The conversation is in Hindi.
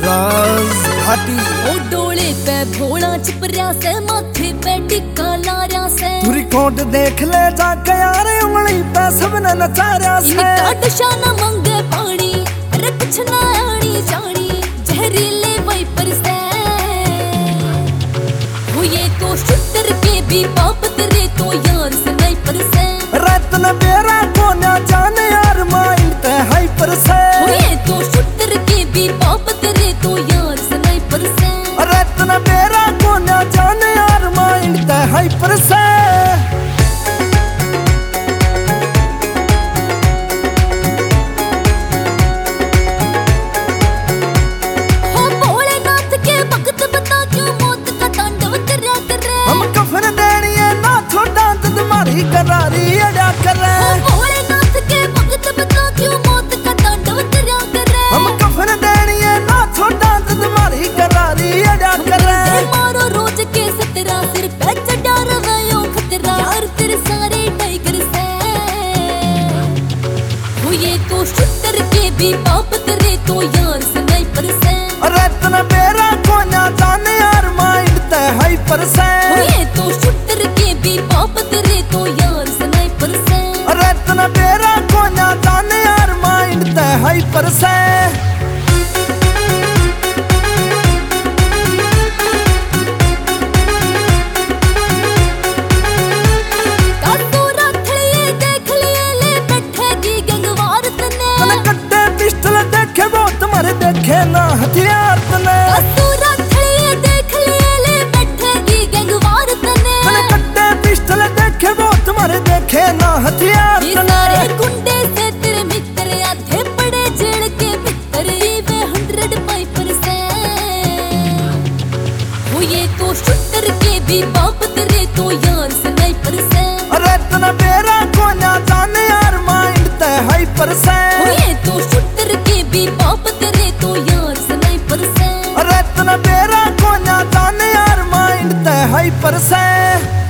राज घाटी ओ डोले पे भोला चिपरिया से माथे पे टिक्का लारिया से तुरी कोट देख ले जाके यार उंगली पे सबने नचारिया से इनका दशा न मंगे पानी अरे कुछ ना आनी जानी जहरीले वाइपर से हो ये तो शुतर के भी बाप तेरे तो यार स्नाइपर से रत्न बेरा को ना जाने यार माइंड ते हाइपर से हो ये तो शुतर के भी बाप तेरे तो यार स्नाइपर से रत्न बेरा को ना जाने यार माइंड ते हाइपर से करारी अड़ा करे भोलेनाथ के भक्त बता क्यों मौत का तांडव करया करे हम कफन देनी है ना छोटा तुम्हारी करारी अड़ा करे मारो रोज के सतरा सिर पे चढ़ा रवायो खतरा यार तेरे सारे टाइगर से हो ये तो शुतर के भी बाप तेरे तो यार स्नाइपर से रत्न बेरा को ना जाने यार माइंड ते हाइपर से हो ये तो शुतर के भी बाप तेरे तो यार स्नाइपर से रत्न बेरा को ना जाने यार माइंड ते हाइपर से देखे ना हथियार तने कसूरा खड़े देख ले बैठेगी गंगवार तने मैंने कट्टे पिस्टल देखे वो तुम्हारे देखे ना हथियार तने सारे गुंडे से तेरे मित्र आधे पड़े जेल के भीतर वे 100 पाइपर से हो ये तो शूटर के भी बाप तेरे तो यार स्नाइपर से रत्न बेरा को ना जाने यार माइंड ते हाइपर से हो ये तो शूटर के भी बाप तेरे तो यार स्नाइपर से रत्न बेरा को ना जाने यार माइंड ते हाइपर से